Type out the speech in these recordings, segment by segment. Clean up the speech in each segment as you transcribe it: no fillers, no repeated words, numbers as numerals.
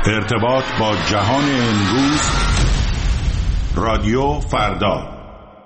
ارتباط با جهان امروز. رادیو فردا.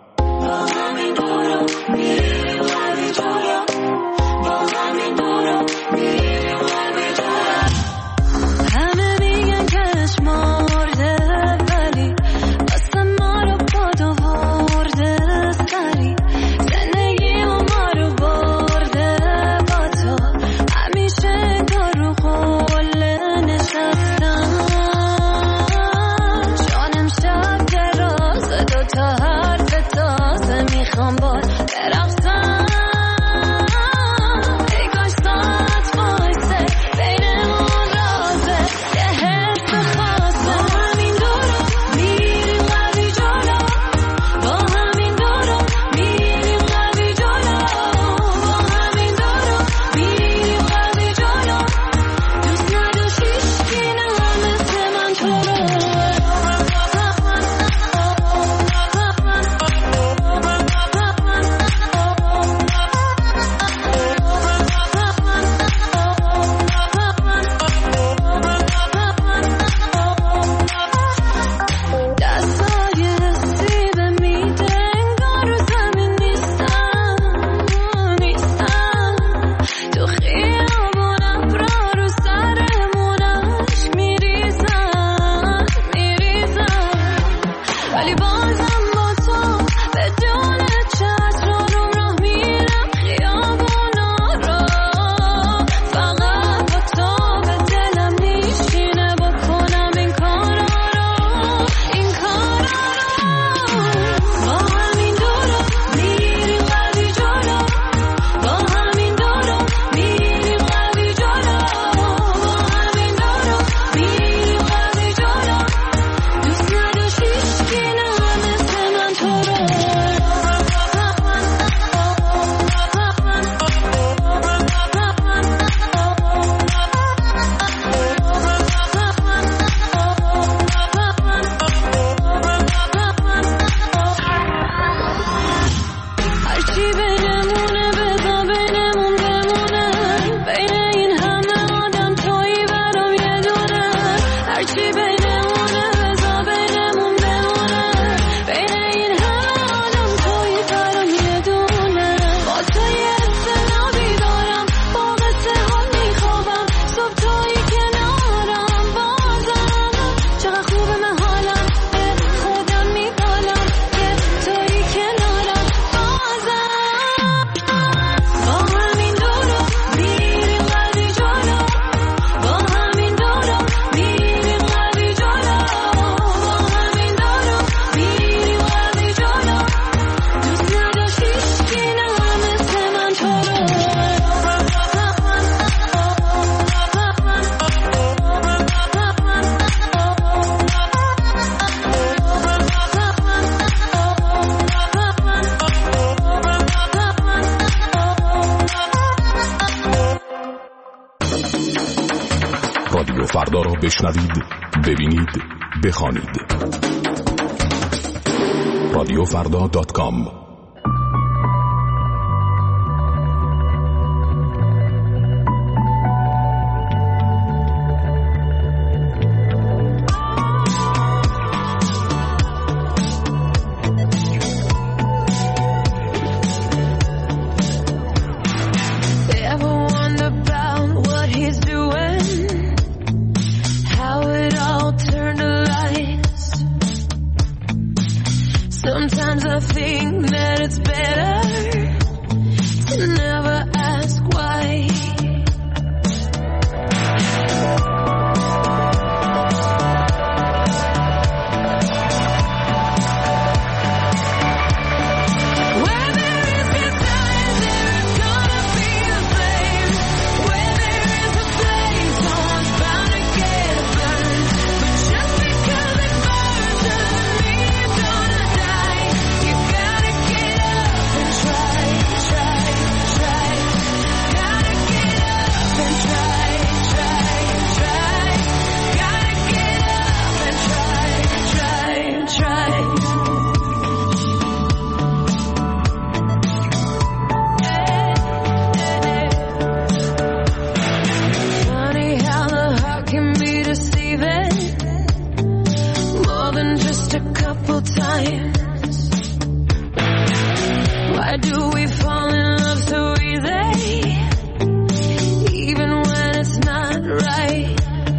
فردا را بشنوید، ببینید، بخوانید. radiofrda.com. Sometimes I think that signs. Why do we fall in love so easy, even when it's not right?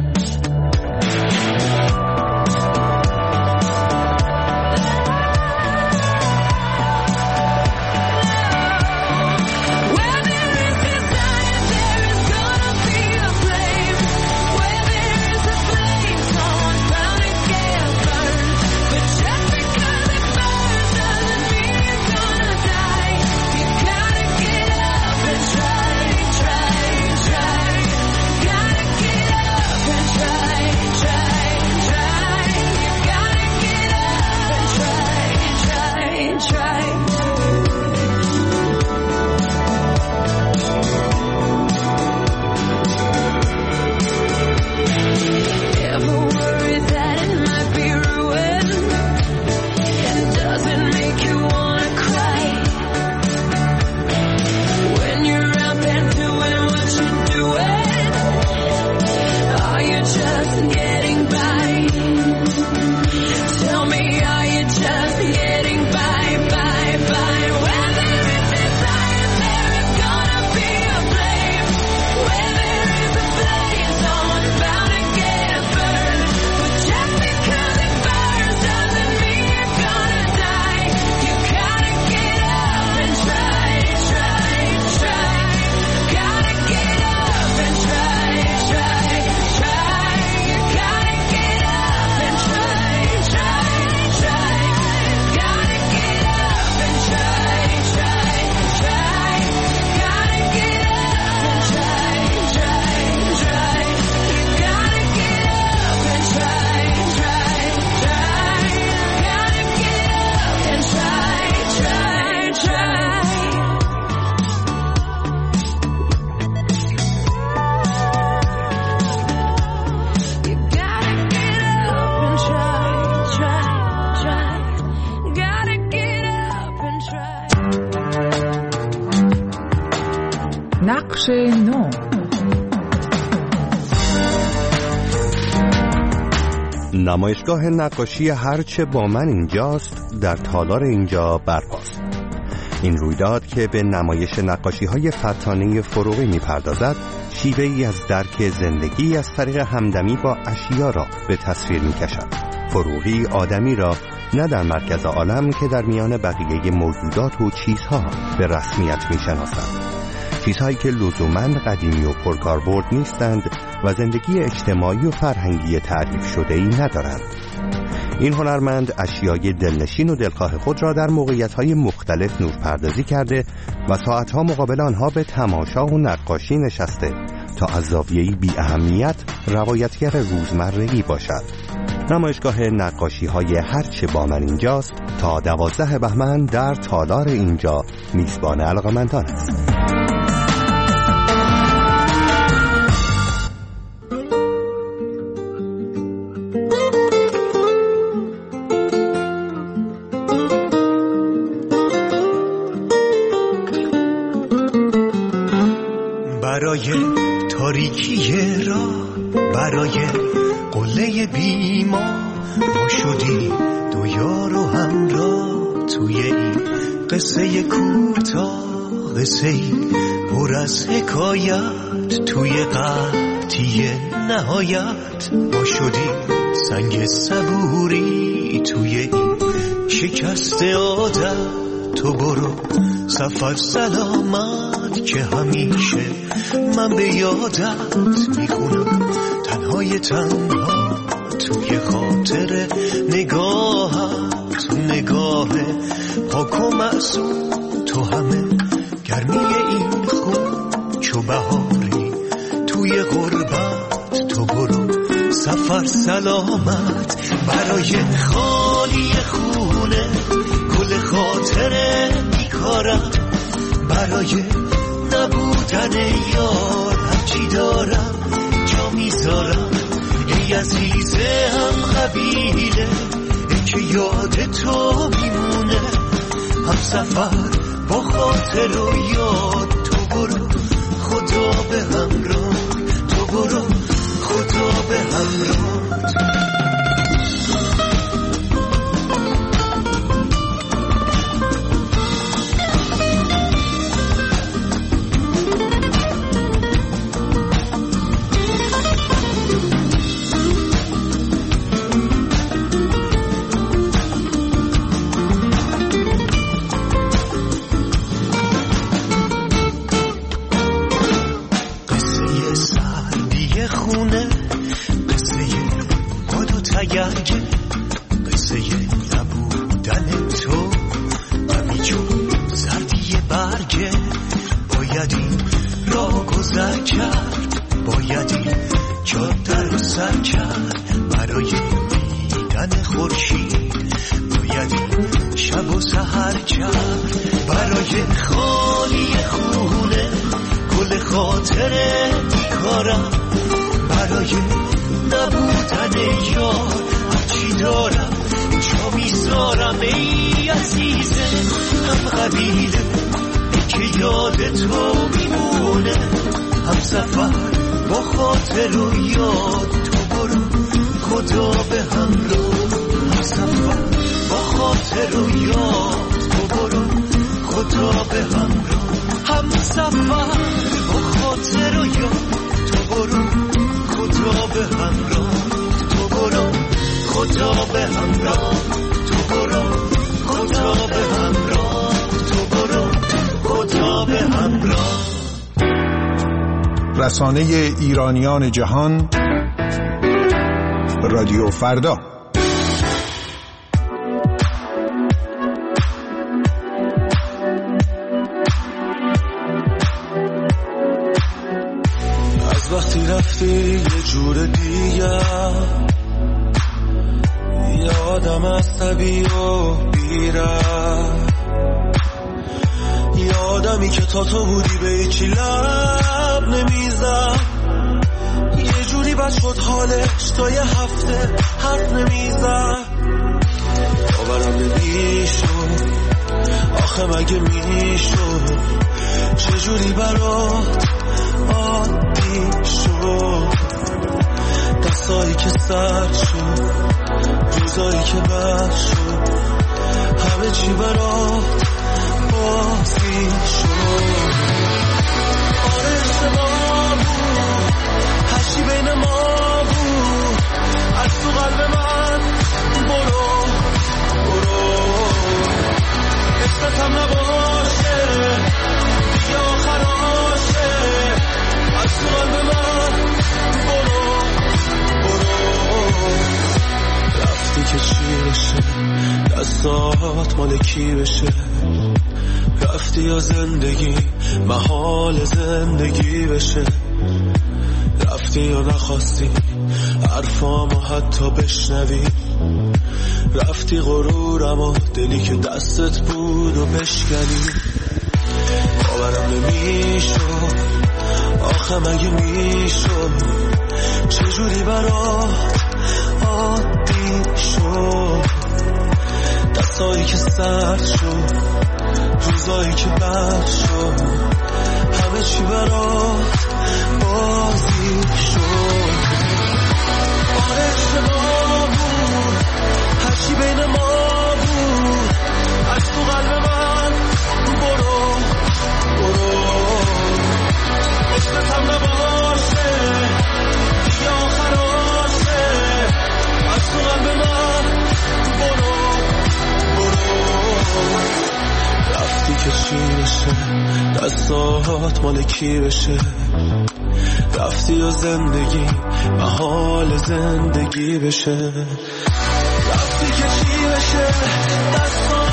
نقش نو. نمایشگاه نقاشی هرچه با من اینجاست در تالار اینجا برپاست. این رویداد که به نمایش نقاشی‌های فتانه فروغی می‌پردازد، شیوه‌ای از درک زندگی از طریق همدمی با اشیا را به تصویر می‌کشد. فروغی آدمی را نه در مرکز عالم که در میان بقیه موجودات و چیزها به رسمیت می‌شناسد. چیزهایی که لزوماً قدیمی و پرکاربرد نیستند و زندگی اجتماعی و فرهنگی تعریف شده‌ای ندارند. این هنرمند اشیای دلنشین و دلخواه خود را در موقعیت‌های مختلف نورپردازی کرده و ساعتها مقابل آنها به تماشا و نقاشی نشسته تا از زاویه‌ای بی اهمیت روایتگر روزمره‌ای باشد. نمایشگاه نقاشی‌های هرچه با من اینجاست تا 12 بهمن در تالار اینجا میزبان علاقه‌مندان است. برای تاریکی را، برای قله بیما ما شدیم دو یار و همراه توی این قصه کوتاه، قصه پر از حکایت توی قحطی نهایت. ما شدیم سنگ صبوری توی این شکست عادت. تو برو سفر سلامت که همیشه من به یادت میخونم، تنهای تنها توی خاطر نگاهت، نگاه پاک و معصوم. تو همه گرمی این خون چو بهاری توی غربت. تو برو سفر سلامت برای خالی خونه کل خاطر بیکارم، برای نبودن یار هرچی دارم جا میذارم. ای عزیز هم قبیله ای که یاد تو میمونه، هم سفر با خاطر و یاد. تو برو خدا به همراه، تو برو خدا به همراه. خونه، قصه باد و تگرگه، قصه نبودن تو غمی چون زردی برگه. باید این را گذر کرد، باید این جاده رو سر کرد برای دیدن خورشید، باید این شب و سحر کرد برای خالی خونه گل خاطره بیکارم، برای نبودن یار هرچی دارم جا میذارم. ای عزیزه هم قبیله که یاد تو میمونه، هم سفر با خاطر و یاد. تو برو خدا به همراه، هم سفر با خاطر و یاد. تو برو خدا به همراه، هم سفر با خاطر و یاد. تو برو خدا به همراه، تو برو خدا به همراه، تو برو خدا به همراه، تو برو خدا به همراه. رسانه ایرانیان جهان، رادیو فردا. از وقتی رفتی یه جور دیگه، یه آدم عصبی و بیره، یه آدمی که تا تو بودی به هیچی لب نمیزد، یه جوری بد شد حالش تا یه هفته حرف نمیزد. باورم نمیشد آخه مگه میشد چجوری برات عادی شد، دستایی که سرد شد، روزایی که بد شد، همه چی برات بازی شد. آره اشتباه بود، هرچی بین ما بود، از تو قلب من برو برو، عشقتم نباشه دیگه آخراشه، از تو قلب من برو برو. رفتی که چی بشه، دستات مال کی بشه، رفتی یا زندگی محال زندگی بشه، رفتی یا نخواستی حرفامو حتی بشنوی، رفتی غرورم و دلی که دستت بود و بشکنی. باورم نمیشد آخه مگه میشد چجوری برات عادی شد، دستایی که سرد شد، روزایی که بد شد، همه چی برات بازی شد. آره اشتباه بود، هرچی بین ما بود، از تو قلب من برو برو، عشقتم نباشه دیگه آخراشه، از تو قلب من برو برو. رفتی که چی بشه، دستات مال کی بشه، رفتی و زندگی محال زندگی بشه، رفتی که چی بشه، دستات